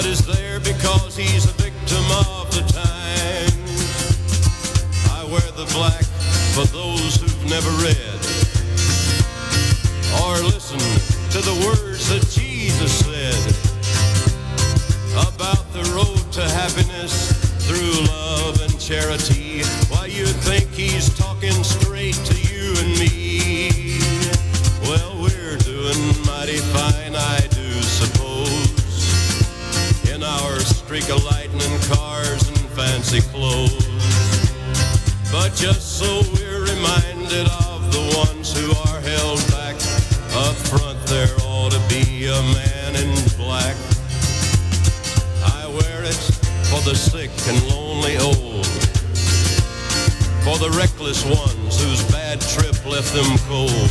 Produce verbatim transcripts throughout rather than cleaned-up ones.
but is there because he's a victim of the times. I wear the black for those who've never read or listened to the words that Jesus said about the road to happiness through love and charity. Why, you think he's talking straight to you and me? Well, we're doing mighty fine, I do suppose, in our streak of lightning cars and fancy clothes. But just so we're reminded of the ones who are held back, up front there ought to be a man in black. I wear it for the sick and lonely old, for the reckless ones whose bad trip left them cold.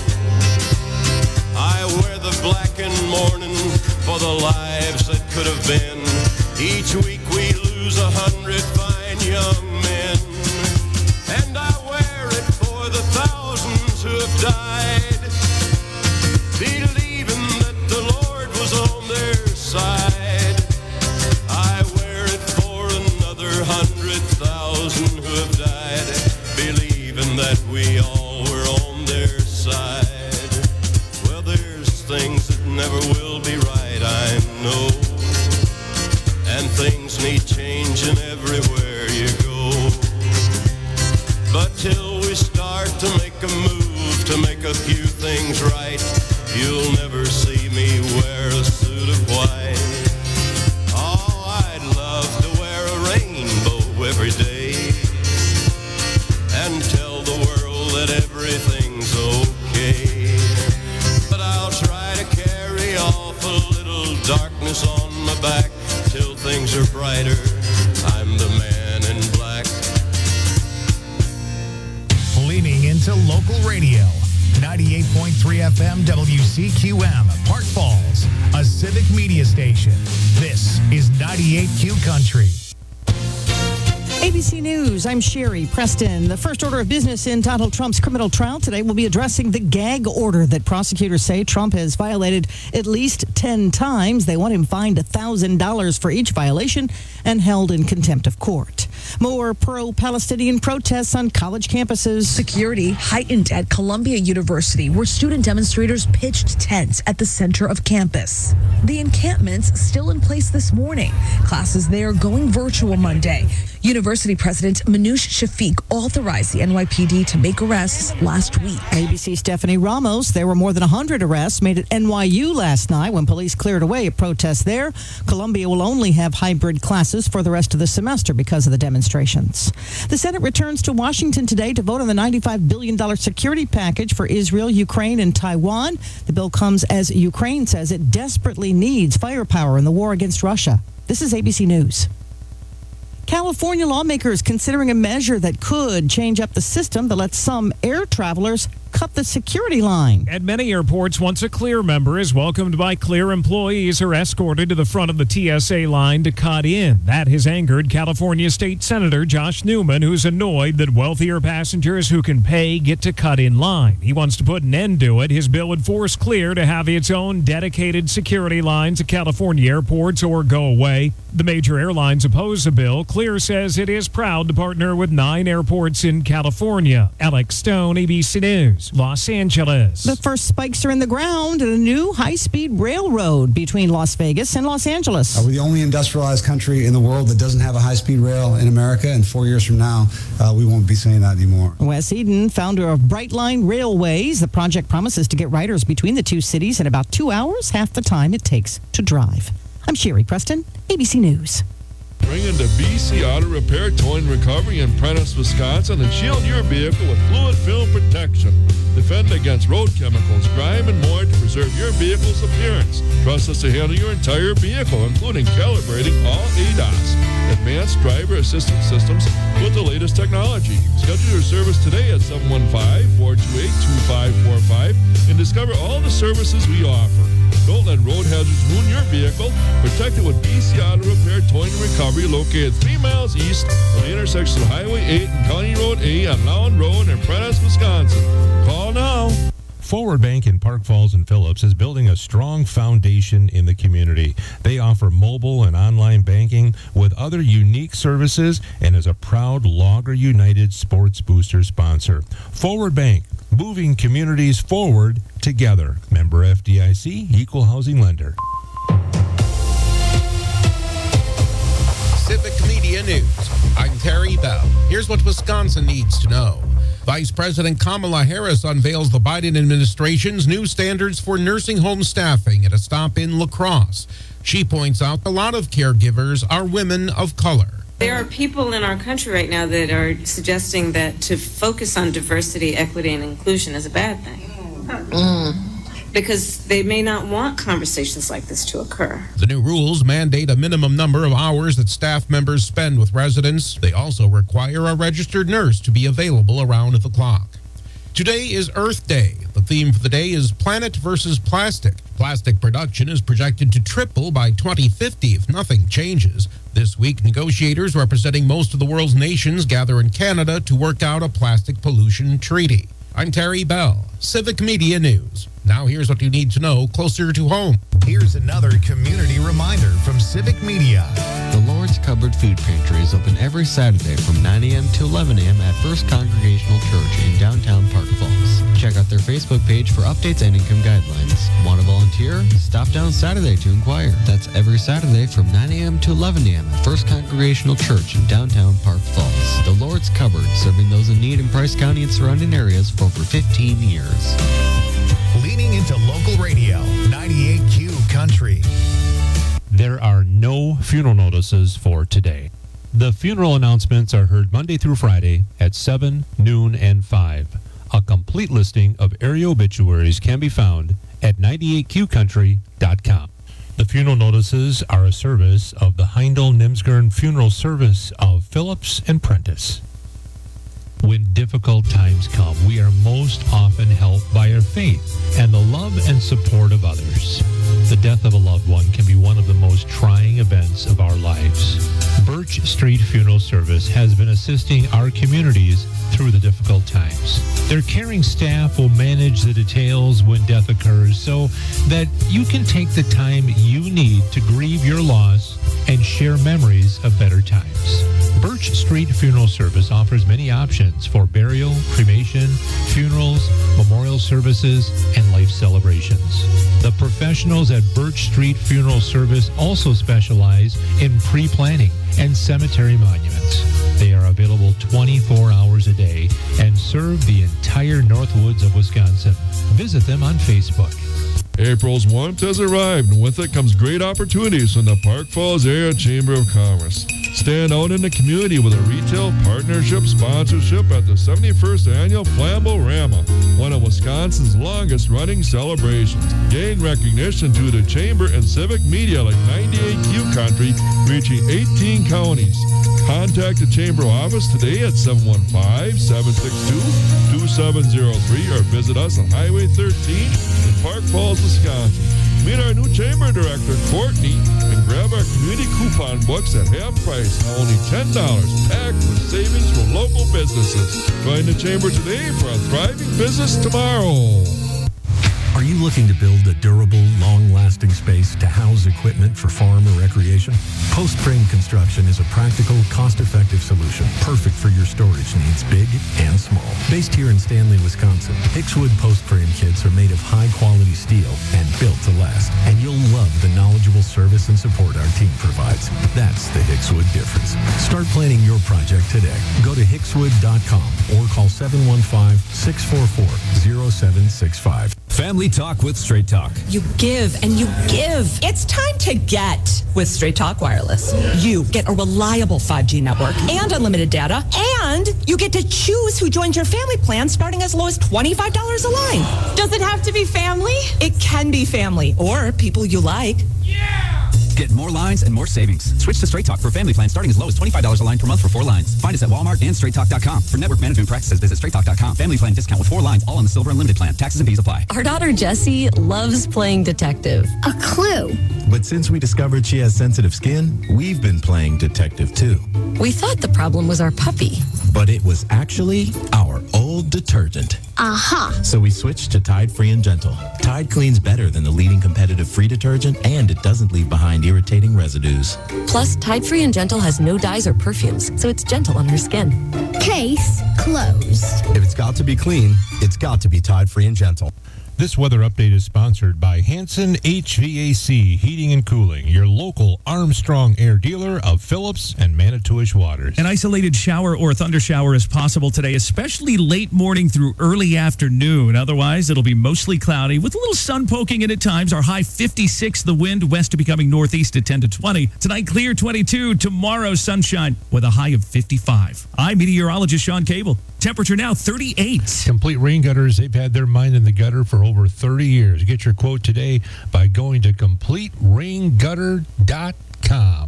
I wear the black in mourning for the lives that could have been. Each week we lose a hundred fine young men. And I wear it for the thousands who have died, believing that the Lord was on their side. I wear it for another hundred thousand who have died, believing that we all were on their side. Well, there's things that never will be right, I know, and things need changing everywhere you go. But till we start to make a move to make a few things right, you'll never see me wear a suit of white. Oh, I'd love to wear a rainbow every day and tell the world that everything's okay. But I'll try to carry off a little darkness on my back till things are brighter. I'm the man in black. Leaning into local radio. ninety-eight point three F M W C Q M, Park Falls, a civic media station. This is ninety-eight Q Country. A B C News, I'm Sherry Preston. The first order of business in Donald Trump's criminal trial today will be addressing the gag order that prosecutors say Trump has violated at least ten times. They want him fined one thousand dollars for each violation and held in contempt of court. More pro-Palestinian protests on college campuses. Security heightened at Columbia University, where student demonstrators pitched tents at the center of campus. The encampment's still in place this morning. Classes there going virtual Monday. University President Manoush Shafiq authorized the N Y P D to make arrests last week. A B C's Stephanie Ramos. There were more than one hundred arrests made at N Y U last night when police cleared away a protest there. Columbia will only have hybrid classes for the rest of the semester because of the demonstrations. The Senate returns to Washington today to vote on the ninety-five billion dollars security package for Israel, Ukraine, and Taiwan. The bill comes as Ukraine says it desperately needs firepower in the war against Russia. This is A B C News. California lawmakers considering a measure that could change up the system that lets some air travelers cut the security line. At many airports, once a Clear member is welcomed by Clear employees are escorted to the front of the T S A line to cut in. That has angered California State Senator Josh Newman, who's annoyed that wealthier passengers who can pay get to cut in line. He wants to put an end to it. His bill would force Clear to have its own dedicated security lines at California airports or go away. The major airlines oppose the bill. Clear says it is proud to partner with nine airports in California. Alex Stone, A B C News, Los Angeles. The first spikes are in the ground at a new high-speed railroad between Las Vegas and Los Angeles. Uh, we're the only industrialized country in the world that doesn't have a high-speed rail in America, and four years from now, uh, we won't be saying that anymore. Wes Eden, founder of Brightline Railways. The project promises to get riders between the two cities in about two hours, half the time it takes to drive. I'm Sherry Preston, A B C News. Bring into B C Auto Repair, Towing Recovery in Prentice, Wisconsin, and shield your vehicle with fluid film protection. Defend against road chemicals, grime, and more to preserve your vehicle's appearance. Trust us to handle your entire vehicle, including calibrating all A D A S, advanced driver assistance systems with the latest technology. Schedule your service today at seven one five, four two eight, two five four five and discover all the services we offer. Don't let road hazards ruin your vehicle. Protect it with B C Auto Repair, Towing and Recovery, located three miles east of the intersection of Highway eight and County Road A on Lown Road in Prentice, Wisconsin. Call now. Forward Bank in Park Falls and Phillips is building a strong foundation in the community. They offer mobile and online banking with other unique services and is a proud Logger United Sports Booster sponsor. Forward Bank, moving communities forward together. Member F D I C, Equal Housing Lender. Civic Media News. I'm Terry Bell. Here's what Wisconsin needs to know. Vice President Kamala Harris unveils the Biden administration's new standards for nursing home staffing at a stop in La Crosse. She points out a lot of caregivers are women of color. There are people in our country right now that are suggesting that to focus on diversity, equity, and inclusion is a bad thing. Mm. Because they may not want conversations like this to occur. The new rules mandate a minimum number of hours that staff members spend with residents. They also require a registered nurse to be available around the clock. Today is Earth Day. The theme for the day is Planet versus Plastic. Plastic production is projected to triple by twenty fifty if nothing changes. This week, negotiators representing most of the world's nations gather in Canada to work out a plastic pollution treaty. I'm Terry Bell, Civic Media News. Now here's what you need to know closer to home. Here's another community reminder from Civic Media. The Lord's Cupboard Food Pantry is open every Saturday from nine a.m. to eleven a.m. at First Congregational Church in downtown Park Falls. Check out their Facebook page for updates and income guidelines. Want to volunteer? Stop down Saturday to inquire. That's every Saturday from nine a.m. to eleven a.m. at First Congregational Church in downtown Park Falls. The Lord's Cupboard, serving those in need in Price County and surrounding areas for over fifteen years. Leaning into local radio, ninety-eight Q Country. There are no funeral notices for today. The funeral announcements are heard Monday through Friday at seven, noon, and five. A complete listing of area obituaries can be found at ninety-eight Q country dot com. The funeral notices are a service of the Heindel Nimsgern Funeral Service of Phillips and Prentice. When difficult times come, we are most often helped by our faith and the love and support of others. The death of a loved one can be one of the most trying events of our lives. Birch Street Funeral Service has been assisting our communities through the difficult times. Their caring staff will manage the details when death occurs so that you can take the time you need to grieve your loss and share memories of better times. Birch Street Funeral Service offers many options for burial, cremation, funerals, memorial services, and life celebrations. The professionals at Birch Street Funeral Service also specialize in pre-planning and cemetery monuments. They are available twenty-four hours a day and serve the entire Northwoods of Wisconsin. Visit them on Facebook. April's warmth has arrived, and with it comes great opportunities from the Park Falls Area Chamber of Commerce. Stand out in the community with a retail partnership sponsorship at the seventy-first Annual Flambo-Rama, one of Wisconsin's longest-running celebrations. Gain recognition to the Chamber and civic media like ninety-eight Q Country, reaching eighteen counties. Contact the Chamber office today at seven one five, seven six two, two seven zero three or visit us on Highway thirteen in Park Falls, Wisconsin. Meet our new Chamber Director, Courtney, and grab our community coupon books at half price, only ten dollars, packed with savings from local businesses. Join the Chamber today for a thriving business tomorrow. Are you looking to build a durable, long-lasting space to house equipment for farm or recreation? Post Frame Construction is a practical, cost-effective solution, perfect for your storage needs, big and small. Based here in Stanley, Wisconsin, Hickswood Post Frame kits are made of high-quality steel and built to last. And you'll love the knowledgeable service and support our team provides. That's the Hickswood difference. Start planning your project today. Go to hickswood dot com or call seven one five, six four four, zero seven six five. Family Talk with Straight Talk. You give and you give. It's time to get with Straight Talk Wireless. You get a reliable five G network and unlimited data, and you get to choose who joins your family plan starting as low as twenty-five dollars a line. Does it have to be family? It can be family or people you like. Yeah! Get more lines and more savings. Switch to Straight Talk for family plan starting as low as twenty-five dollars a line per month for four lines. Find us at Walmart and straight talk dot com. For network management practices, visit straight talk dot com. Family plan discount with four lines, all on the Silver Unlimited plan. Taxes and fees apply. Our daughter Jessie loves playing detective. A clue. But since we discovered she has sensitive skin, we've been playing detective too. We thought the problem was our puppy. But it was actually our old dependable detergent. Aha. So we switched to Tide Free and Gentle. Tide cleans better than the leading competitive free detergent, and it doesn't leave behind irritating residues. Plus, Tide Free and Gentle has no dyes or perfumes, so it's gentle on your skin. Case closed. If it's got to be clean, it's got to be Tide Free and Gentle. This weather update is sponsored by Hanson H V A C Heating and Cooling, your local Armstrong Air dealer of Phillips and Manitowish Waters. An isolated shower or thunder shower is possible today, especially late morning through early afternoon. Otherwise, it'll be mostly cloudy with a little sun poking in at times. Our high fifty-six, the wind west to becoming northeast at ten to twenty. Tonight, clear twenty-two. Tomorrow, sunshine with a high of fifty-five. I'm meteorologist Sean Cable. Temperature now thirty-eight. Complete Rain Gutters, they've had their mind in the gutter for over thirty years. Get your quote today by going to complete rain gutter dot com.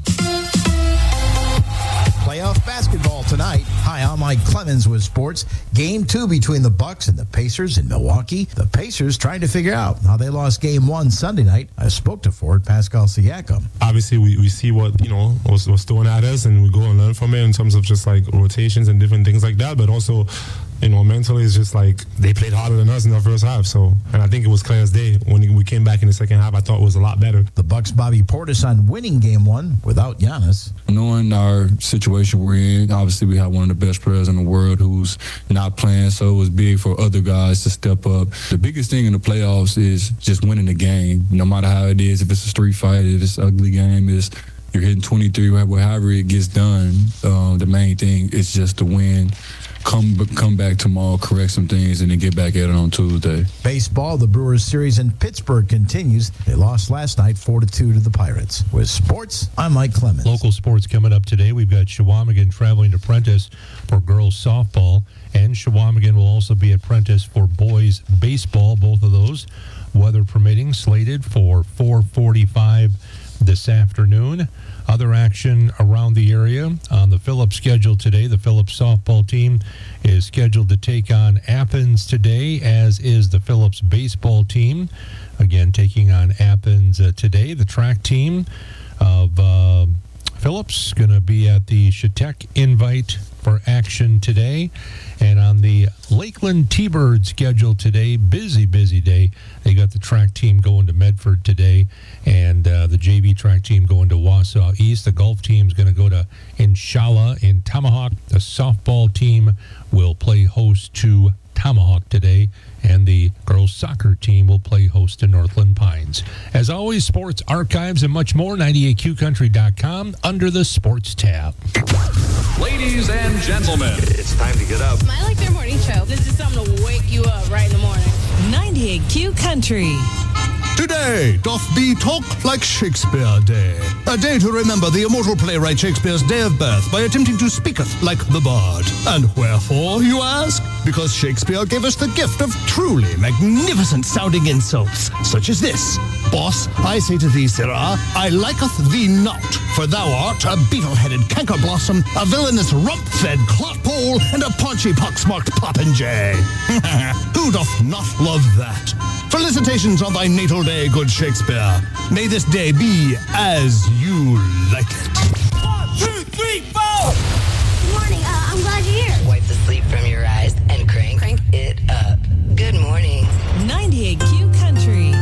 Playoff basketball tonight. Hi, I'm Mike Clemens with sports. Game two between the Bucks and the Pacers in Milwaukee. The Pacers trying to figure out how they lost game one Sunday night. I spoke to forward Pascal Siakam. Obviously, we, we see what, you know, was, was thrown at us, and we go and learn from it in terms of just like rotations and different things like that. But also, you know, mentally, it's just like they played harder than us in the first half. So, and I think it was clear as day when we came back in the second half. I thought it was a lot better. The Bucks' Bobby Portis on winning game one without Giannis. Knowing our situation we're in, obviously we have one of the best players in the world who's not playing, so it was big for other guys to step up. The biggest thing in the playoffs is just winning the game, no matter how it is. If it's a street fight, if it's an ugly game, is you're hitting twenty-three, however it gets done. Uh, the main thing is just to win. Come come back tomorrow, correct some things, and then get back at it on Tuesday. Baseball, the Brewers series in Pittsburgh continues. They lost last night four to two to the Pirates. With sports, I'm Mike Clemens. Local sports coming up today. We've got Shawamigan traveling to Prentice for girls softball, and Shawamigan will also be at Prentice for boys baseball. Both of those, weather permitting, slated for four forty-five this afternoon. Other action around the area on the Phillips schedule today. The Phillips softball team is scheduled to take on Athens today, as is the Phillips baseball team. Again, taking on Athens uh, today. The track team of uh, Phillips going to be at the Shatek Invite for action today. And on the Lakeland T-Bird schedule today, busy, busy day. They got the track team going to Medford today, and uh, the J V track team going to Wausau East. The golf team's going to go to Inshallah in Tomahawk. The softball team will play host to Tomahawk today, and the girls soccer team will play host to Northland Pines. As always, sports, archives, and much more, ninety-eight Q country dot com under the sports tab. Ladies and gentlemen, it's time to get up. I like their morning show. This is something to wake you up right in the morning. ninety-eight Q Country. Today doth be Talk Like Shakespeare Day, a day to remember the immortal playwright Shakespeare's day of birth by attempting to speaketh like the bard. And wherefore, you ask? Because Shakespeare gave us the gift of truly magnificent sounding insults, such as this. Boss, I say to thee, sirrah, I liketh thee not, for thou art a beetle-headed canker blossom, a villainous rump-fed clot-pole, and a paunchy pox-marked popinjay. Who doth not love that? Felicitations on thy natal day, good Shakespeare. May this day be as you like it. One, two, three, four! Good morning. Uh, I'm glad you're here. Wipe the sleep from your eyes and crank, crank it up. Good morning. ninety-eight Q Country.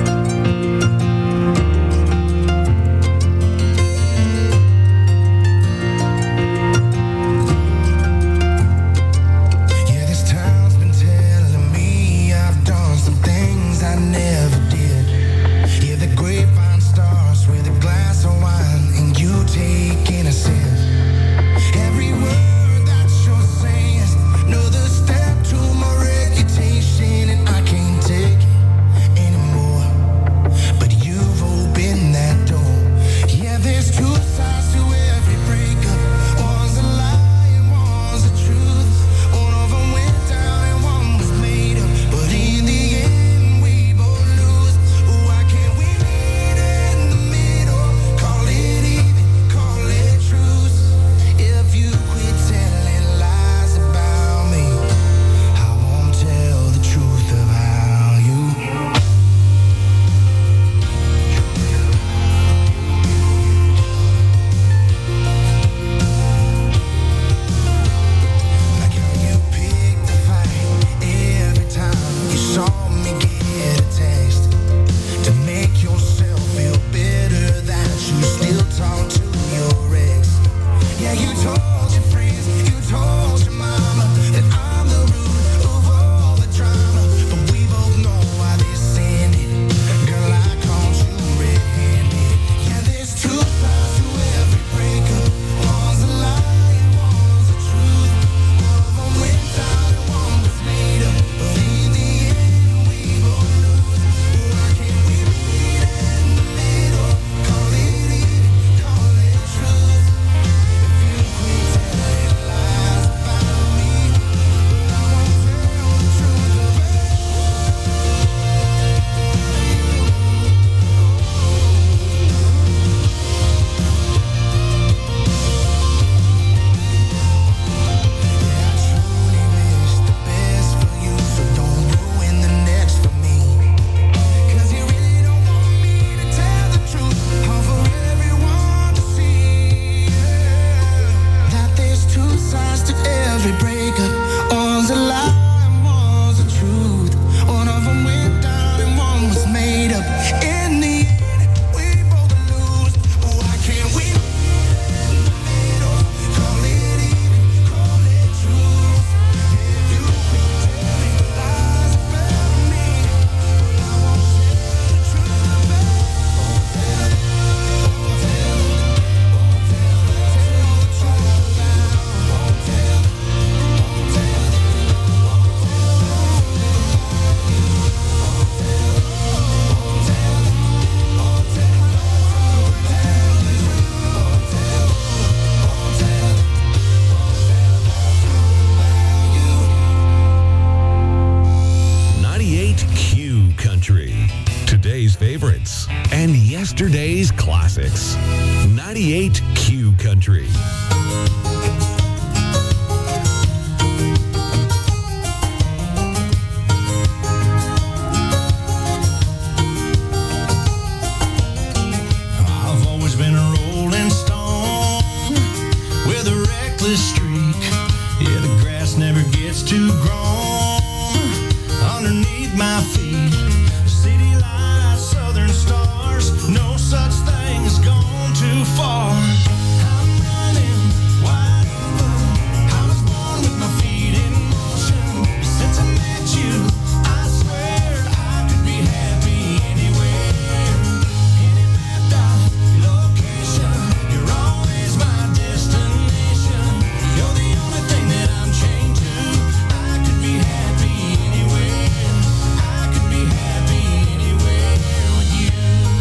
I never did. Yeah, the grapevine starts with a glass of wine, and you take classics. ninety-eight Q Country. I've always been a rolling stone with a reckless streak. Yeah, the grass never gets too grown underneath my feet. City lights, southern stars, no such thing as gone too far. I'm running wide open. I was born with my feet in motion. Since I met you, I swear I could be happy anywhere. Any mapped out location, you're always my destination. You're the only thing that I'm chained to. I could be happy anywhere. I could be happy anywhere with you.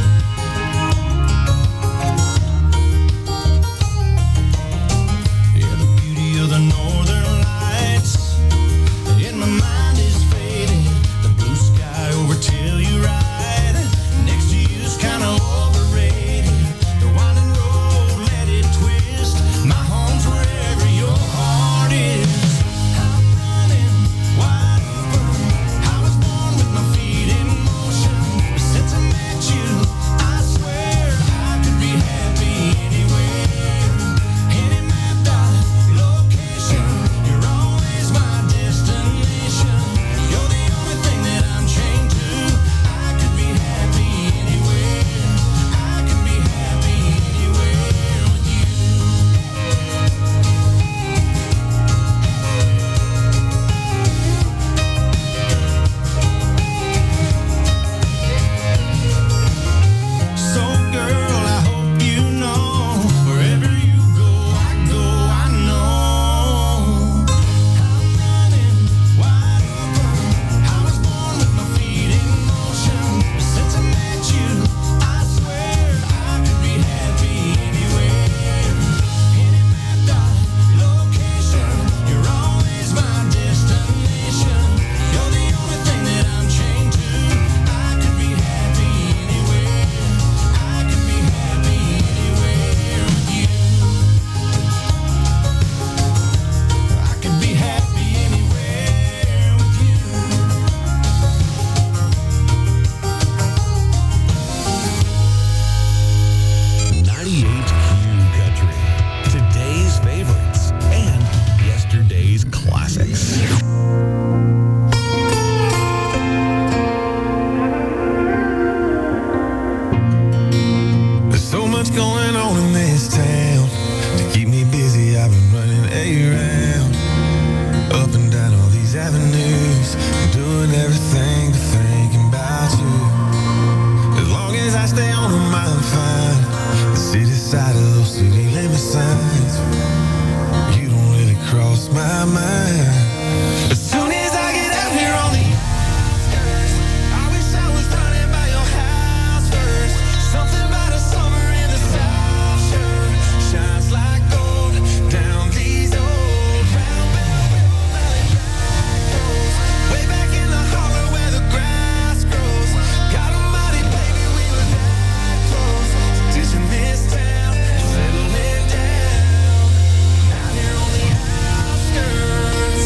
Yeah, the beauty of the northern lights in my mind is faded. The blue sky over till you ride next to you's kind of overrated. The winding road, let it twist. My home's wherever your heart is. I'm running wide open. I was born with my feet in motion. But since I met you, I swear I could be happy anywhere. Any mapped out location, you're always my destination. You're the only thing that I'm chained to. I could be happy anywhere. I could be happy anywhere with you. So girl, I hope you know, wherever you go, I go, I know. I'm running wide open. I was born with my feet in motion. But since I met you, I swear I could be happy anywhere. Any mapped out location, you're always my destination. You're the only thing that I'm chained to. I could be happy anywhere. I could be happy anywhere with you. I could be happy anywhere with you. ninety-eight Q Country. Today's favorites and yesterday's classics. There's so much going on in this town. To keep me busy, I've been running around, up and down all these avenues, doing everything but thinking about you. As long as I stay on my mind fine, the city side of those city limit signs, you don't really cross my mind. As soon as I get out here on the outskirts, I wish I was running by your house first. Something about a summer in the South Shore shines like gold down these old round valley back roads. Way back in the holler where the grass grows. God almighty, baby, we were that close. Ditching this town and settling down. Out here on the outskirts.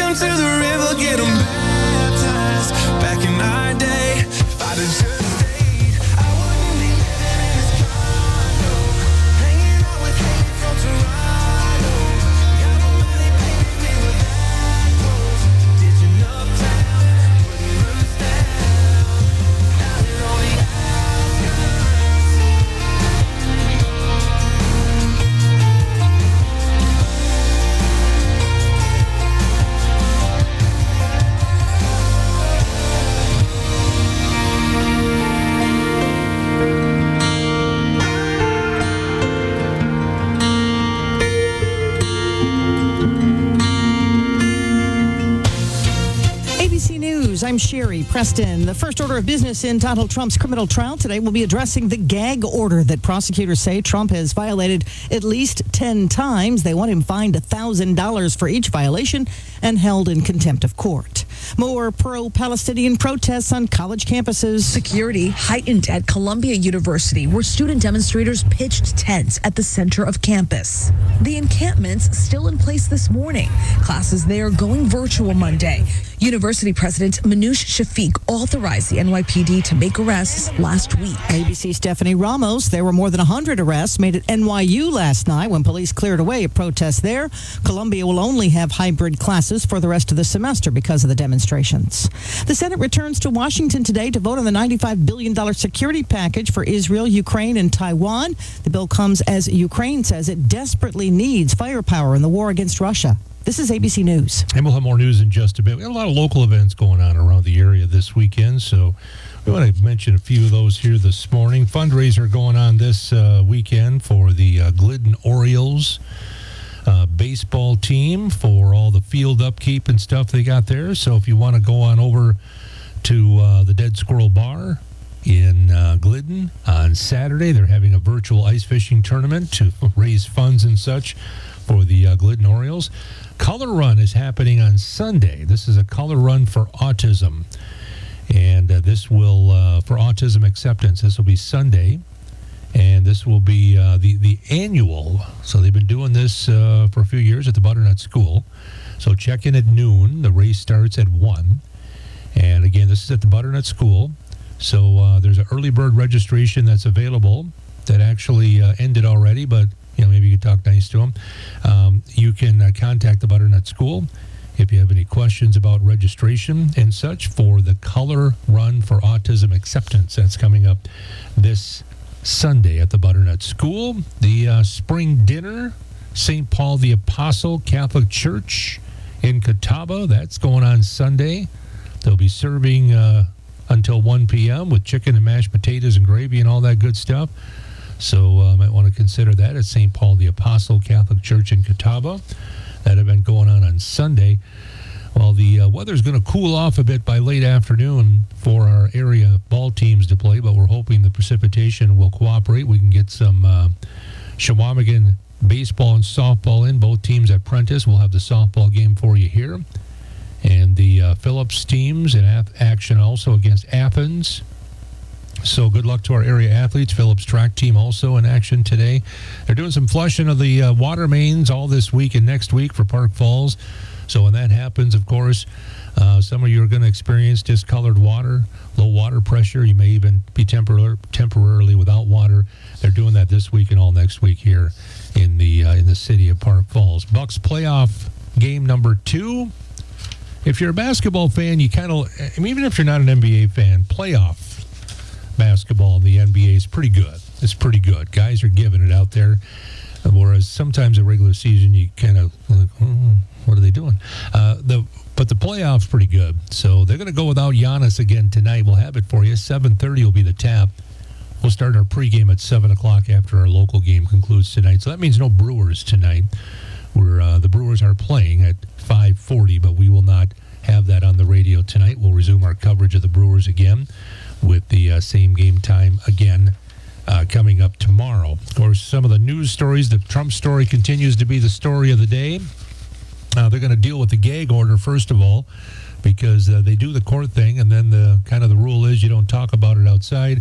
them to the river, get them baptized. Back in our day, if I'd have just stayed, I wouldn't be living in this condo, hanging out with Kate from Toronto. Got nobody painted me with that pose, ditching uptown, putting roots down. Now they're on the A B C News, I'm Sherry Preston. The first order of business in Donald Trump's criminal trial today will be addressing the gag order that prosecutors say Trump has violated at least ten times. They want him fined one thousand dollars for each violation and held in contempt of court. More pro-Palestinian protests on college campuses. Security heightened at Columbia University, where student demonstrators pitched tents at the center of campus. The encampment's still in place this morning. Classes there going virtual Monday. University President Manoush Shafiq authorized the N Y P D to make arrests last week. A B C Stephanie Ramos, there were more than one hundred arrests made at N Y U last night when police cleared away a protest there. Columbia will only have hybrid classes for the rest of the semester because of the demonstrations. The Senate returns to Washington today to vote on the ninety-five billion dollars security package for Israel, Ukraine, and Taiwan. The bill comes as Ukraine says it desperately needs firepower in the war against Russia. This is A B C News. And we'll have more news in just a bit. We have a lot of local events going on around the area this weekend, so we want to mention a few of those here this morning. Fundraiser going on this uh, weekend for the uh, Glidden Orioles uh, baseball team for all the field upkeep and stuff they got there. So if you want to go on over to uh, the Dead Squirrel Bar in uh, Glidden on Saturday, they're having a virtual ice fishing tournament to raise funds and such for the uh, Glidden Orioles. Color Run is happening on Sunday. This is a color run for autism. And uh, this will, uh, for autism acceptance, this will be Sunday. And this will be uh, the, the annual. So they've been doing this uh, for a few years at the Butternut School. So check in at noon. The race starts at one. And again, this is at the Butternut School. So uh, there's an early bird registration that's available that actually uh, ended already, but you know, maybe you could talk nice to them. Um, you can uh, contact the Butternut School if you have any questions about registration and such for the Color Run for Autism Acceptance. That's coming up this Sunday at the Butternut School. The uh, spring dinner, Saint Paul the Apostle Catholic Church in Catawba. That's going on Sunday. They'll be serving uh, until one p.m. with chicken and mashed potatoes and gravy and all that good stuff. So I uh, might want to consider that at Saint Paul the Apostle Catholic Church in Catawba. That event going on on Sunday. Well, the uh, weather's going to cool off a bit by late afternoon for our area ball teams to play, but we're hoping the precipitation will cooperate. We can get some uh, Shawamigan baseball and softball in. Both teams at Prentice. We'll have the softball game for you here. And the uh, Phillips teams in action also against Athens. So good luck to our area athletes. Phillips track team also in action today. They're doing some flushing of the uh, water mains all this week and next week for Park Falls. So when that happens, of course, uh, some of you are going to experience discolored water, low water pressure. You may even be tempor- temporarily without water. They're doing that this week and all next week here in the uh, in the city of Park Falls. Bucks playoff game number two. If you're a basketball fan, you kind of, I mean, even if you're not an N B A fan, playoff basketball in the N B A is pretty good. It's pretty good. Guys are giving it out there. Whereas sometimes a regular season, you kind of like, oh, what are they doing? Uh, the But the playoffs pretty good. So they're going to go without Giannis again tonight. We'll have it for you. seven thirty will be the tap. We'll start our pregame at seven o'clock after our local game concludes tonight. So that means no Brewers tonight. We're, uh, the Brewers are playing at five forty, but we will not have that on the radio tonight. We'll resume our coverage of the Brewers again with the uh, same game time again uh, coming up tomorrow. Of course, some of the news stories, the Trump story continues to be the story of the day. Uh, they're going to deal with the gag order, first of all, because uh, they do the court thing, and then the kind of the rule is you don't talk about it outside.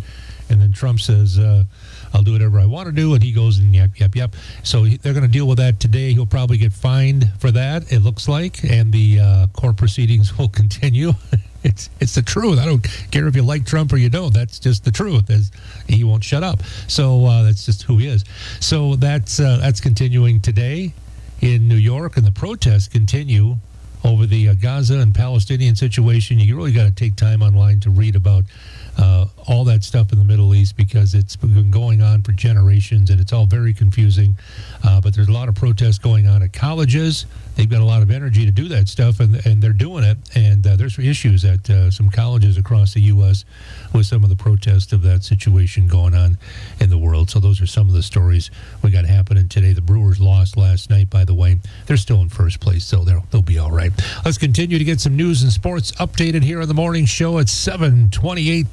And then Trump says, uh, I'll do whatever I want to do. And he goes and yep, yep, yep. So he, they're going to deal with that today. He'll probably get fined for that, it looks like. And the uh, court proceedings will continue. It's it's the truth. I don't care if you like Trump or you don't. That's just the truth. There's, he won't shut up. So uh, that's just who he is. So that's uh, that's continuing today in New York, and the protests continue over the uh, Gaza and Palestinian situation. You really got to take time online to read about uh, all that stuff in the Middle East, because it's been going on for generations, and it's all very confusing. Uh, but there's a lot of protests going on at colleges. They've got a lot of energy to do that stuff, and and they're doing it. And uh, there's issues at uh, some colleges across the U S with some of the protests of that situation going on in the world. So those are some of the stories we got happening today. The Brewers lost last night, by the way. They're still in first place, so they'll, they'll be all right. Let's continue to get some news and sports updated here on the morning show at seven twenty-eight.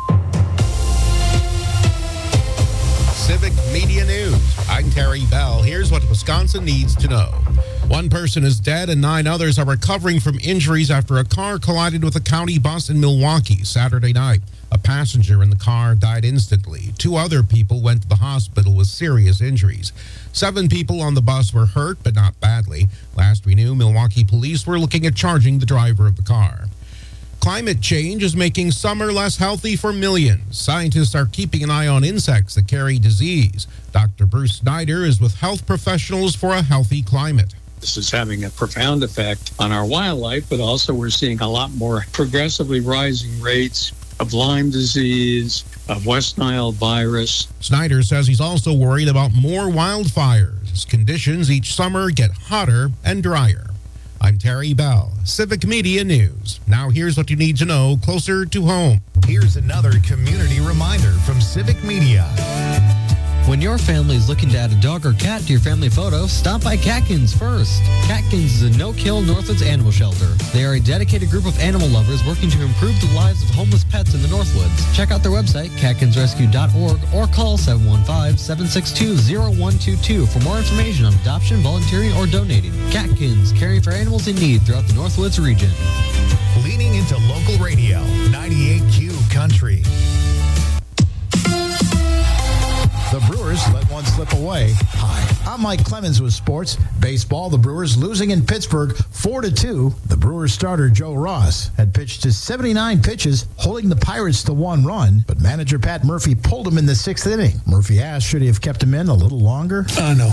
Civic Media News. I'm Terry Bell. Here's what Wisconsin needs to know. One person is dead and nine others are recovering from injuries after a car collided with a county bus in Milwaukee Saturday night. A passenger in the car died instantly. Two other people went to the hospital with serious injuries. Seven people on the bus were hurt, but not badly. Last we knew, Milwaukee police were looking at charging the driver of the car. Climate change is making summer less healthy for millions. Scientists are keeping an eye on insects that carry disease. Doctor Bruce Snyder is with health professionals for a healthy climate. This is having a profound effect on our wildlife, but also we're seeing a lot more progressively rising rates of Lyme disease, of West Nile virus. Snyder says he's also worried about more wildfires as conditions each summer get hotter and drier. I'm Terry Bell, Civic Media News. Now here's what you need to know closer to home. Here's another community reminder from Civic Media. When your family is looking to add a dog or cat to your family photo, stop by Catkins first. Catkins is a no-kill Northwoods animal shelter. They are a dedicated group of animal lovers working to improve the lives of homeless pets in the Northwoods. Check out their website, catkins rescue dot org, or call seven one five, seven six two, zero one two two for more information on adoption, volunteering, or donating. Catkins, caring for animals in need throughout the Northwoods region. Leaning into local radio, ninety-eight Q Country. The Brewers let one slip away. Hi, I'm Mike Clemens with sports. Baseball, the Brewers losing in Pittsburgh four to two. The Brewers starter Joe Ross had pitched to seventy-nine pitches, holding the Pirates to one run, but manager Pat Murphy pulled him in the sixth inning. Murphy asked, should he have kept him in a little longer? Uh, no.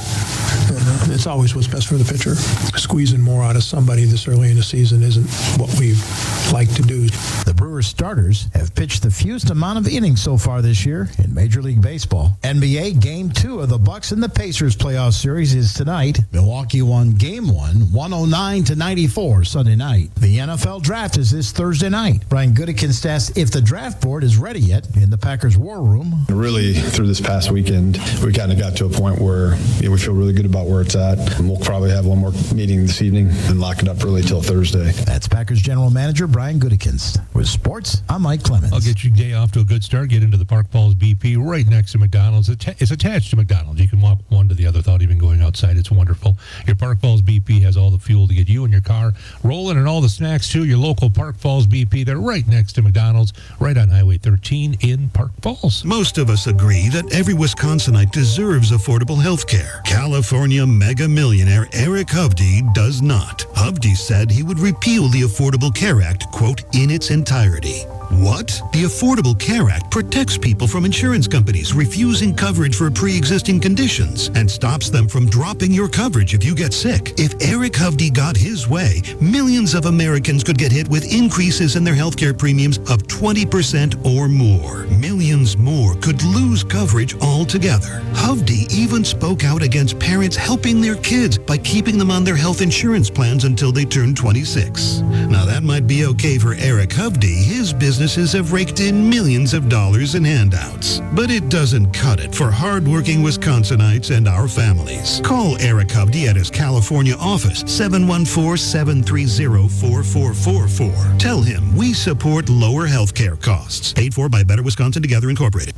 Uh, it's always what's best for the pitcher. Squeezing more out of somebody this early in the season isn't what we like to do. The Brewers starters have pitched the fewest amount of innings so far this year in Major League Baseball. N B A Game two of the Bucks and the Pacers playoff series is tonight. Milwaukee won Game one, one oh nine to ninety-four Sunday night. The N F L Draft is this Thursday night. Brian Gutekunst asked if the draft board is ready yet in the Packers War Room. Really, through this past weekend, we kind of got to a point where you know, we feel really good about where it's at. And we'll probably have one more meeting this evening and lock it up really till Thursday. That's Packers General Manager Brian Gutekunst. With sports, I'm Mike Clemens. I'll get your day off to a good start. Get into the Park Falls B P right next to McDonald's. It's attached to McDonald's. You can walk one to the other without even going outside. It's wonderful. Your Park Falls B P has all the fuel to get you and your car rolling, and all the snacks too. Your local Park Falls B P. They're right next to McDonald's, right on Highway thirteen in Park Falls. Most of us agree that every Wisconsinite deserves affordable health care. California mega millionaire Eric Hovde does not. Hovde said he would repeal the Affordable Care Act, quote, in its entirety. What? The Affordable Care Act protects people from insurance companies refusing coverage for pre-existing conditions and stops them from dropping your coverage if you get sick. If Eric Hovde got his way, millions of Americans could get hit with increases in their healthcare premiums of twenty percent or more. Millions more could lose coverage altogether. Hovde even spoke out against parents helping their kids by keeping them on their health insurance plans until they turn twenty-six. Now that might be okay for Eric Hovde. His business Businesses have raked in millions of dollars in handouts. But it doesn't cut it for hardworking Wisconsinites and our families. Call Eric Hovde at his California office, seven one four, seven three zero, four four four four. Tell him we support lower health care costs. Paid for by Better Wisconsin Together Incorporated.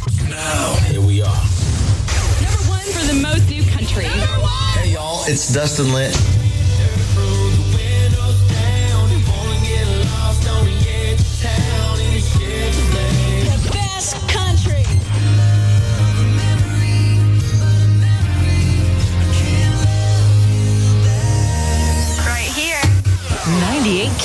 Now, here we are. Number one for the most new country. Hey, y'all, it's Dustin Litt. Country.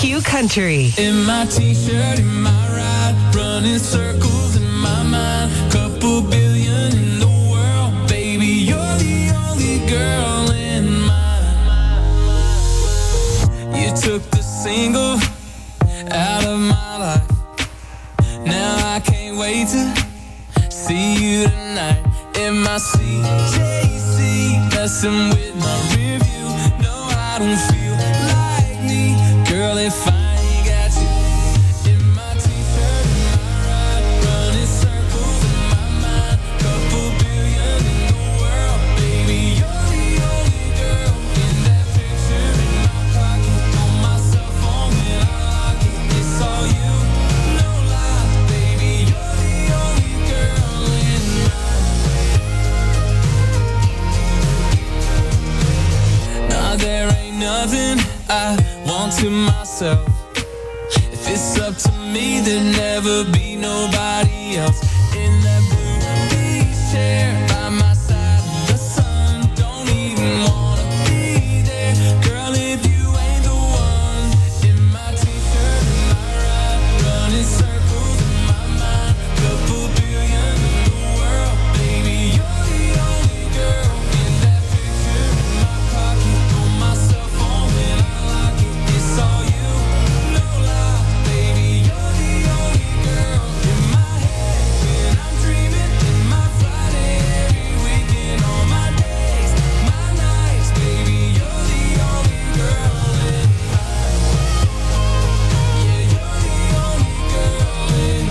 Q Country. In my t-shirt, in my ride, running circles in my mind. Couple billion in the world, baby, you're the only girl in mine. You took the single out of my life. Now I can't wait to see you tonight. In my C J C, messing with my rear view. No, I don't feel like me, girl, if I ain't got you. In my t-shirt, in my ride, running circles in my mind. Couple billion in the world, baby, you're the only girl. In that picture in my pocket, on my cell phone when I lock it, it's all you, no lie, baby, you're the only girl in mine. Now there ain't nothing I want to myself. If it's up to me, there'll never be nobody else. In that blue beach chair by my side, the sun don't even wanna be there. Girl, if you ain't the one. In my t-shirt, in my ride, running circles in my mind. Couple billion in the world, baby, you're the only girl. In that picture in my pocket, on my cell phone when I lock it, it's all you, no lie, baby, you're the only girl. In my head when I'm dreaming, in my Friday every weekend, on my days, my nights, baby, you're the only girl in mine. Yeah, you're the only girl in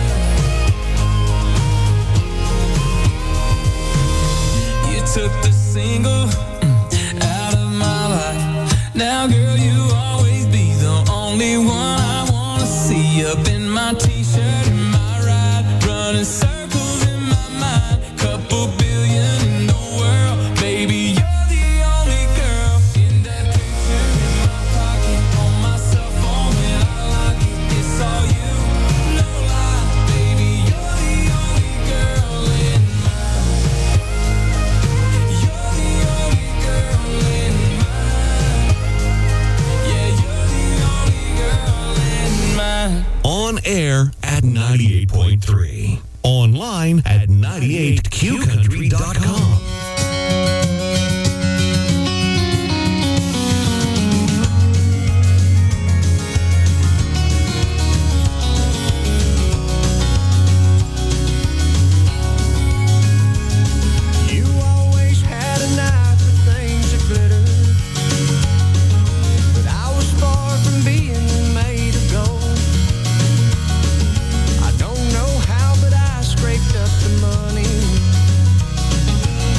mine. You took the single mm, out of my life. Now, girl, you always be the only one I wanna see. Up in my t-shirt, in my ride, running circles in my mind. Couple billion in the world, baby, you're the only girl. In that picture in my pocket, on my cell phone when I lock it, it's all you, no lie, baby, you're the only girl in mine. You're the only girl in mine. Yeah, you're the only girl in mine. On air at ninety-eight point three. Online at ninety-eight q country dot com. You always had an eye for things that glitter, but I was far from being made of gold. I don't know how, but I scraped up the money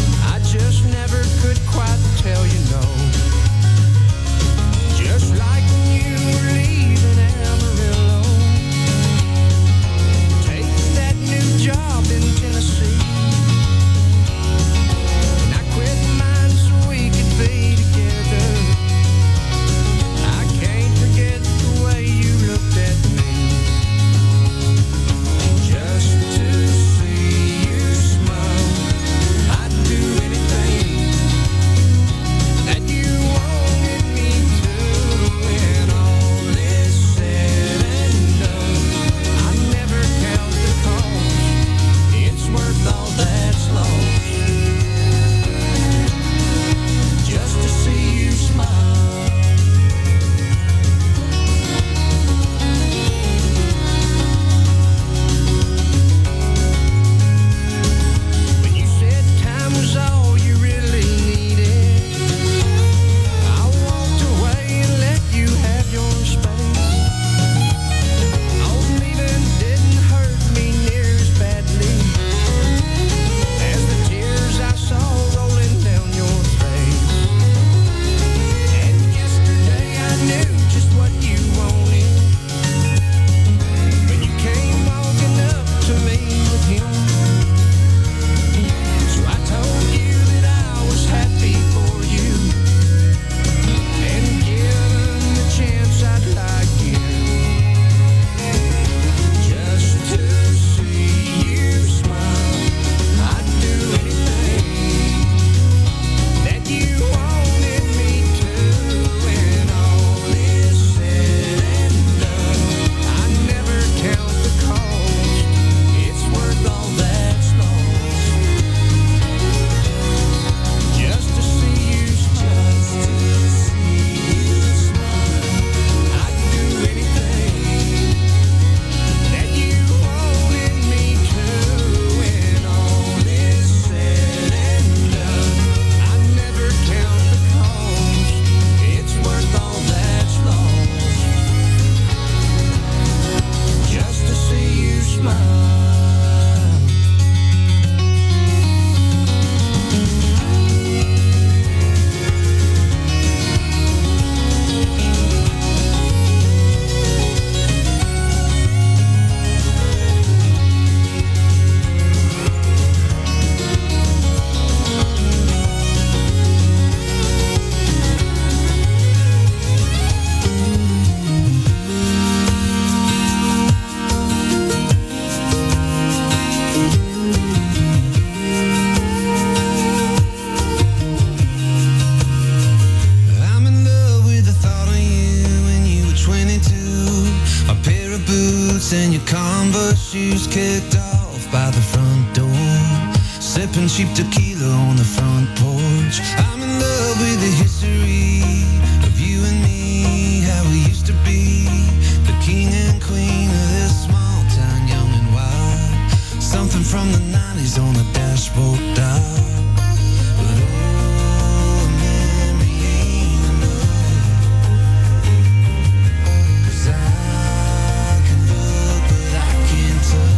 boots and your Converse shoes kicked off by the front door. Sipping cheap tequila on the front porch. I'm in love with the history of you and me, how we used to be, the king and queen of this small town, young and wild. Something from the nineties on the dashboard dial. But oh, a memory ain't enough, 'cause I can look but I can't touch.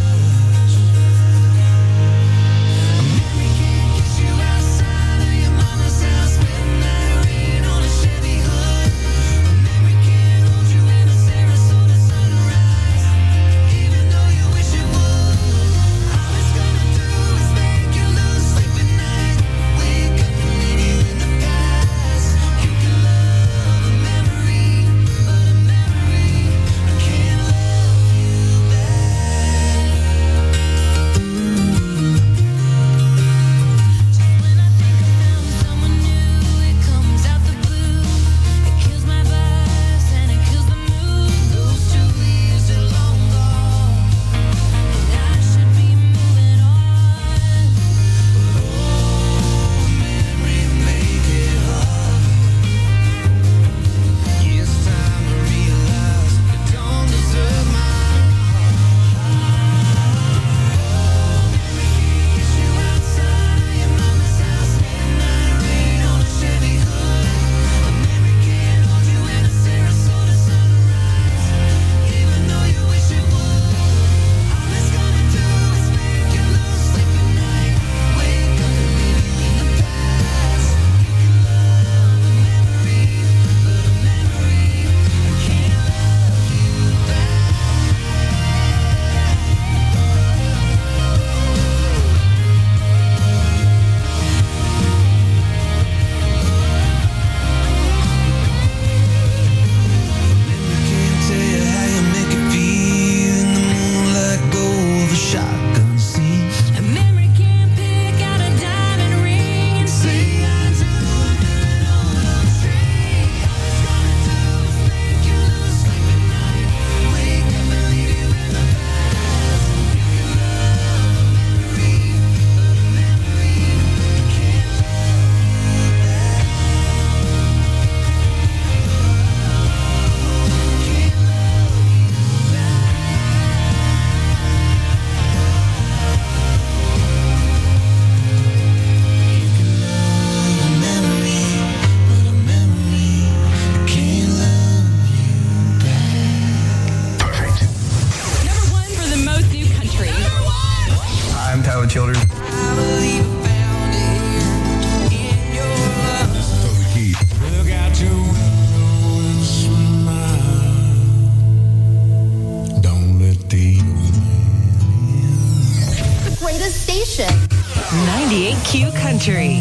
ninety-eight Q Country.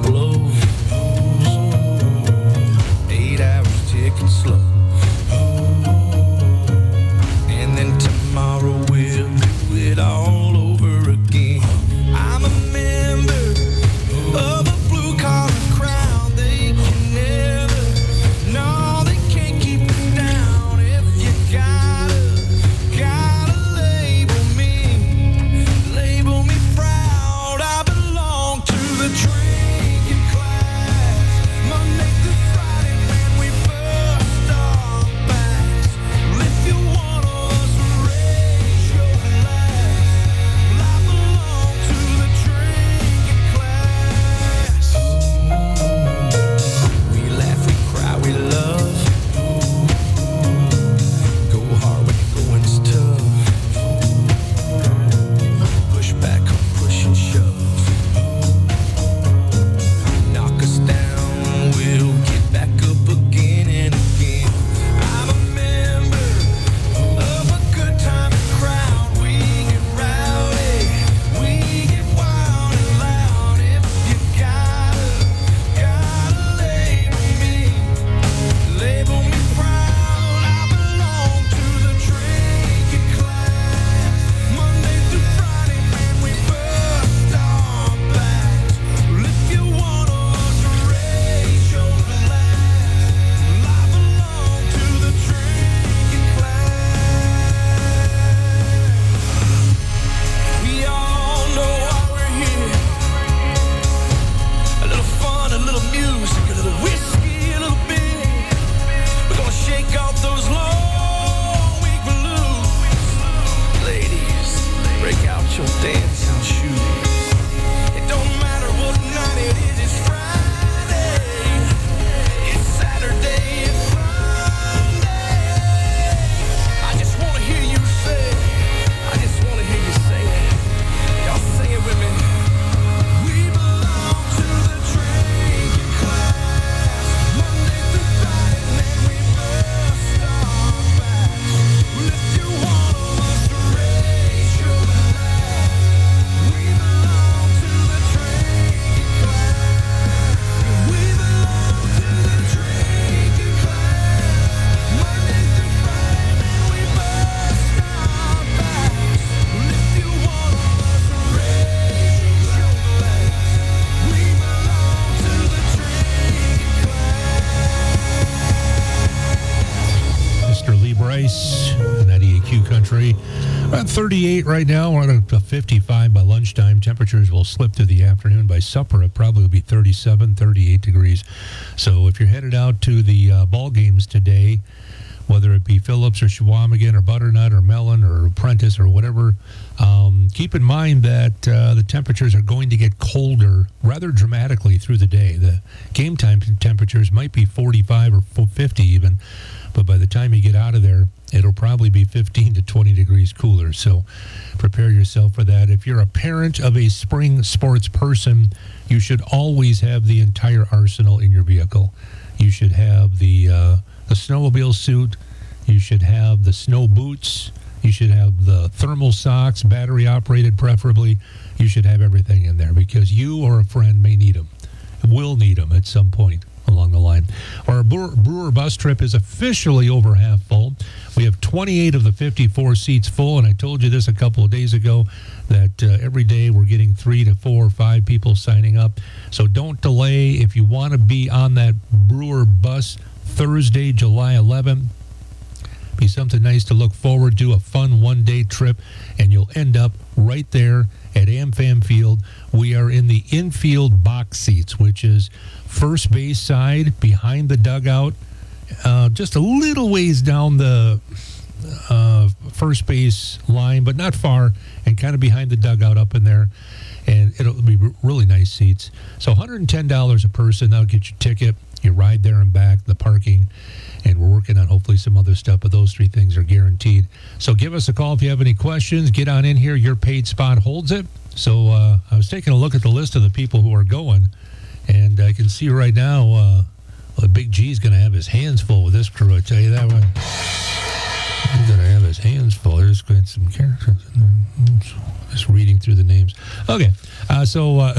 Eight hours ticking slow. Country. We're at thirty-eight right now. We're at a fifty-five by lunchtime. Temperatures will slip through the afternoon. By supper, it probably will be thirty-seven, thirty-eight degrees. So if you're headed out to the uh, ball games today, whether it be Phillips or Shawamigan or Butternut or Mellon or Prentice or whatever, um, keep in mind that uh, the temperatures are going to get colder rather dramatically through the day. The game time temperatures might be forty-five or fifty even, but by the time you get out of there, it'll probably be fifteen to twenty degrees cooler. So prepare yourself for that. If you're a parent of a spring sports person, you should always have the entire arsenal in your vehicle. You should have the uh, the snowmobile suit. You should have the snow boots. You should have the thermal socks, battery operated preferably. You should have everything in there because you or a friend may need them, will need them at some point along the line. Our Brewer, Brewer bus trip is officially over half full. We have twenty-eight of the fifty-four seats full, and I told you this a couple of days ago that uh, every day we're getting three to four or five people signing up. So don't delay. If you want to be on that Brewer bus Thursday, July eleventh, be something nice to look forward to, a fun one-day trip, and you'll end up right there at AmFam Field. We are in the infield box seats, which is first base side behind the dugout, uh, just a little ways down the uh, first base line, but not far, and kind of behind the dugout up in there. And it'll be really nice seats. So one hundred ten dollars a person. That'll get your ticket, your ride there and back, the parking. And we're working on hopefully some other stuff, but those three things are guaranteed. So give us a call if you have any questions. Get on in here. Your paid spot holds it. So uh, I was taking a look at the list of the people who are going, and I can see right now uh, well, Big G's going to have his hands full with this crew. I tell you that one. He's going to have his hands full. There's going to some characters in there. Just reading through the names. Okay, uh, so, uh,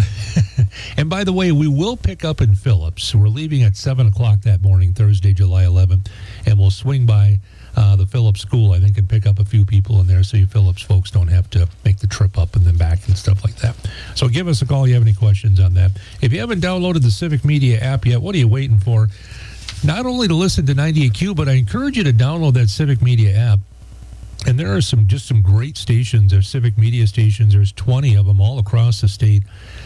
and by the way, we will pick up in Phillips. We're leaving at seven o'clock that morning, Thursday, July eleventh, and we'll swing by uh, the Phillips School, I think, and pick up a few people in there so you Phillips folks don't have to make the trip up and then back and stuff like that. So give us a call if you have any questions on that. If you haven't downloaded the Civic Media app yet, what are you waiting for? Not only to listen to ninety-eight Q, but I encourage you to download that Civic Media app. And there are some just some great stations. There's Civic Media stations. There's twenty of them all across the state.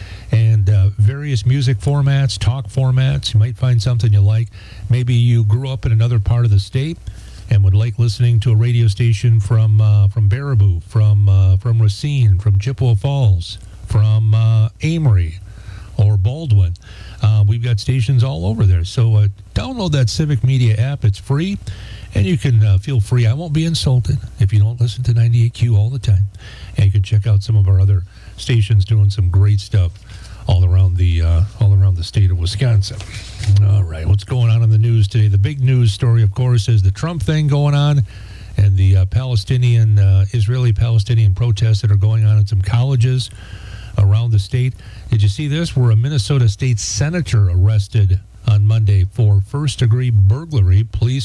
And uh, various music formats, talk formats. You might find something you like. Maybe you grew up in another part of the state and would like listening to a radio station from uh, from Baraboo, from uh, from Racine, from Chippewa Falls, from uh, Amory, or Baldwin. Uh, we've got stations all over there. So uh, download that Civic Media app. It's free, and you can uh, feel free. I won't be insulted if you don't listen to ninety-eight Q all the time. And you can check out some of our other stations doing some great stuff all around the uh, all around the state of Wisconsin. All right, what's going on in the news today? The big news story, of course, is the Trump thing going on and the uh, Palestinian, uh, Israeli-Palestinian protests that are going on in some colleges around the state. Did you see this? Where a Minnesota state senator arrested on Monday for first-degree burglary. Police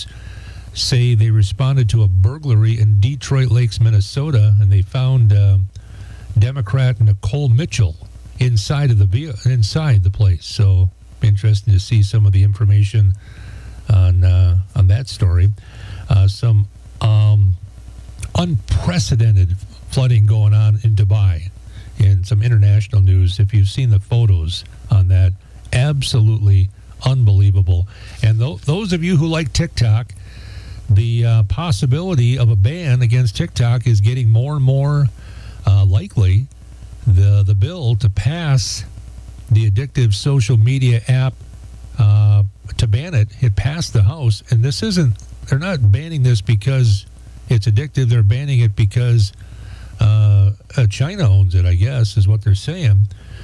say they responded to a burglary in Detroit Lakes, Minnesota, and they found uh, Democrat Nicole Mitchell inside of the inside the place. So interesting to see some of the information on uh, on that story. Uh, some um, unprecedented flooding going on in Dubai. In some international news, if you've seen the photos on that, absolutely unbelievable. And th- those of you who like TikTok, the uh, possibility of a ban against TikTok is getting more and more uh, likely. The the bill to pass the addictive social media app uh, to ban it, it passed the House. And this isn't, they're not banning this because it's addictive. They're banning it because uh, uh, China owns it, I guess, is what they're saying.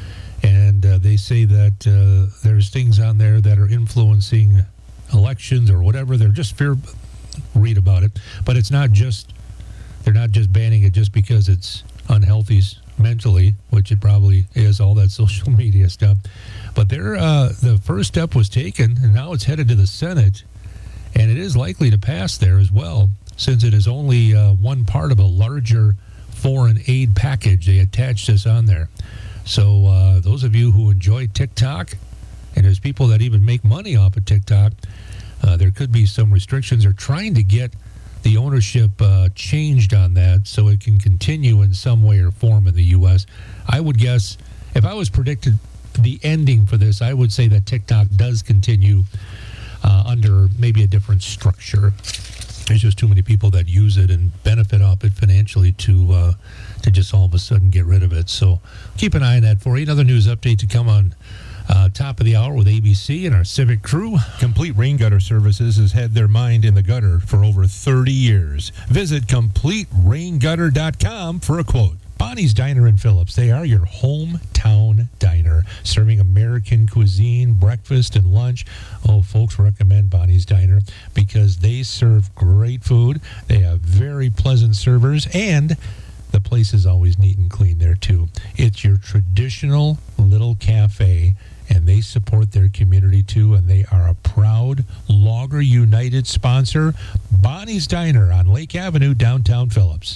And uh, they say that uh, there's things on there that are influencing elections or whatever. They're just fear, read about it. But it's not just, they're not just banning it just because it's unhealthy mentally, which it probably is, all that social media stuff. But there, uh, the first step was taken, and now it's headed to the Senate, and it is likely to pass there as well, since it is only uh, one part of a larger foreign aid package. They attached this on there. So uh, those of you who enjoy TikTok, and there's people that even make money off of TikTok, uh, there could be some restrictions. They're trying to get the ownership uh, changed on that so it can continue in some way or form in the U S. I would guess, if I was predicted the ending for this, I would say that TikTok does continue uh, under maybe a different structure. There's just too many people that use it and benefit off it financially to uh, to just all of a sudden get rid of it. So keep an eye on that for you. Another news update to come on uh, top of the hour with A B C and our Civic crew. Complete Rain Gutter Services has had their mind in the gutter for over thirty years. Visit complete rain gutter dot com for a quote. Bonnie's Diner in Phillips. They are your hometown diner, serving American cuisine, breakfast, and lunch. Oh, folks recommend Bonnie's Diner because they serve great food. They have very pleasant servers, and the place is always neat and clean there, too. It's your traditional little cafe, and they support their community, too, and they are a proud Logger United sponsor. Bonnie's Diner on Lake Avenue, downtown Phillips.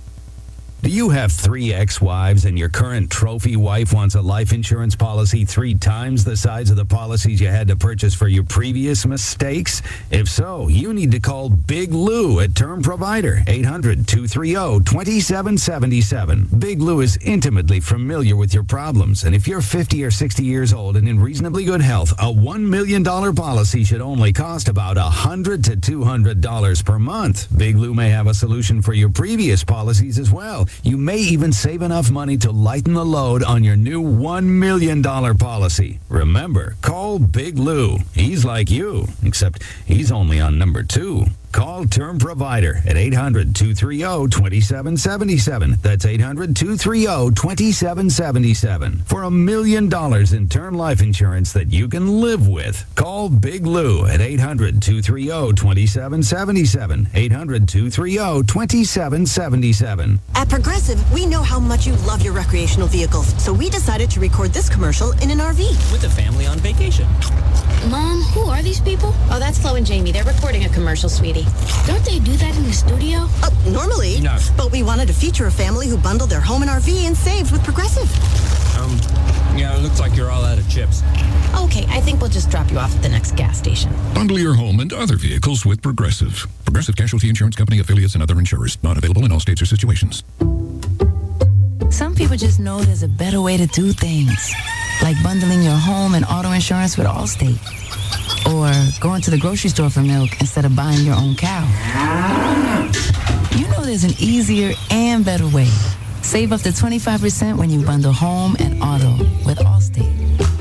Do you have three ex-wives and your current trophy wife wants a life insurance policy three times the size of the policies you had to purchase for your previous mistakes? If so, you need to call Big Lou at Term Provider, eight hundred, two three zero, two seven seven seven. Big Lou is intimately familiar with your problems, and if you're fifty or sixty years old and in reasonably good health, a one million dollars policy should only cost about one hundred to two hundred dollars per month. Big Lou may have a solution for your previous policies as well. You may even save enough money to lighten the load on your new one million dollars policy. Remember, call Big Lou. He's like you, except he's only on number two. Call Term Provider at eight hundred, two three zero, two seven seven seven. That's eight hundred, two three zero, two seven seven seven. For a million dollars in term life insurance that you can live with. Call Big Lou at eight hundred, two three zero, two seven seven seven. eight hundred, two three zero, two seven seven seven. At Progressive, we know how much you love your recreational vehicles, so we decided to record this commercial in an R V. With a family on vacation. Mom, who are these people? Oh, that's Flo and Jamie. They're recording a commercial, sweetie. Don't they do that in the studio? Uh, normally. No. But we wanted to feature a family who bundled their home and R V and saved with Progressive. Um, yeah, it looks like you're all out of chips. Okay, I think we'll just drop you off at the next gas station. Bundle your home and other vehicles with Progressive. Progressive Casualty Insurance Company, affiliates, and other insurers. Not available in all states or situations. Some people just know there's a better way to do things. Like bundling your home and auto insurance with Allstate. Or going to the grocery store for milk instead of buying your own cow. You know there's an easier and better way. Save up to twenty-five percent when you bundle home and auto with Allstate.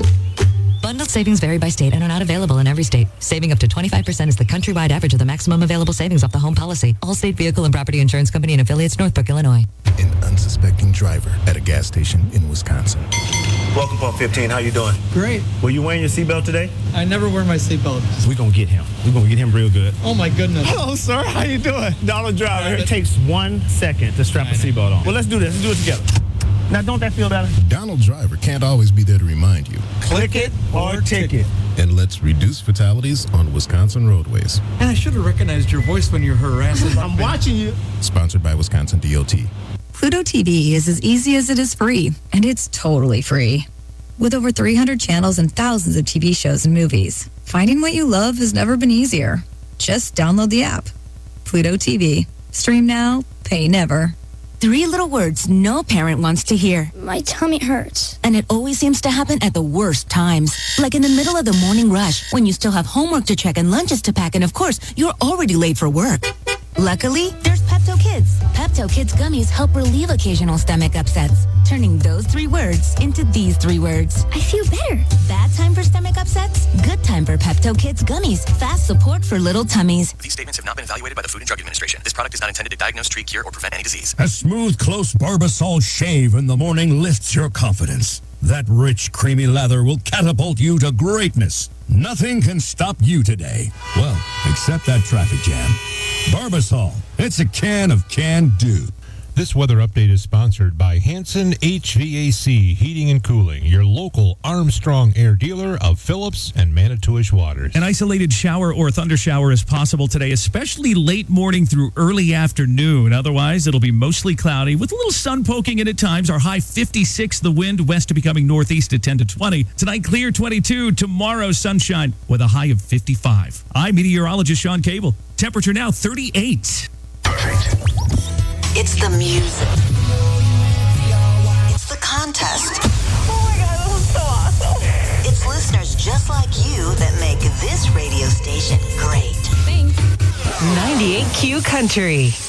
Bundled savings vary by state and are not available in every state. Saving up to twenty-five percent is the countrywide average of the maximum available savings off the home policy. Allstate Vehicle and Property Insurance Company and affiliates, Northbrook, Illinois. An unsuspecting driver at a gas station in Wisconsin. Welcome, Pump fifteen. How you doing? Great. Were you wearing your seatbelt today? I never wear my seatbelt. We're going to get him. We're going to get him real good. Oh, my goodness. Hello, sir. How you doing? Dollar Driver. It takes one second to strap a seatbelt on. Well, let's do this. Let's do it together. Now, don't that feel better? Donald Driver can't always be there to remind you. Click it or ticket. And let's reduce fatalities on Wisconsin roadways. And I should have recognized your voice when you're harassing. I'm watching you. Sponsored by Wisconsin D O T. Pluto T V is as easy as it is free, and it's totally free. With over three hundred channels and thousands of T V shows and movies, finding what you love has never been easier. Just download the app. Pluto T V. Stream now, pay never. Three little words no parent wants to hear. My tummy hurts. And it always seems to happen at the worst times. Like in the middle of the morning rush, when you still have homework to check and lunches to pack, and of course, you're already late for work. Luckily, there's Pepto Kids. Pepto Kids gummies help relieve occasional stomach upsets, turning those three words into these three words. I feel better. Bad time for stomach upsets? Good time for Pepto Kids gummies. Fast support for little tummies. These statements have not been evaluated by the Food and Drug Administration. This product is not intended to diagnose, treat, cure, or prevent any disease. A smooth, close Barbasol shave in the morning lifts your confidence. That rich, creamy lather will catapult you to greatness. Nothing can stop you today. Well, except that traffic jam. Barbasol. It's a can of can-do. This weather update is sponsored by Hanson H V A C Heating and Cooling, your local Armstrong Air dealer of Phillips and Manitowish waters. An isolated shower or thundershower is possible today, especially late morning through early afternoon. Otherwise, it'll be mostly cloudy with a little sun poking in at times. Our high fifty-six, the wind west to becoming northeast at ten to twenty. Tonight, clear twenty-two. Tomorrow, sunshine with a high of fifty-five. I'm meteorologist Sean Cable. Temperature now thirty-eight. It's the music. It's the contest. Oh my God, this is so awesome. It's listeners just like you that make this radio station great. Thanks. ninety-eight Q Country.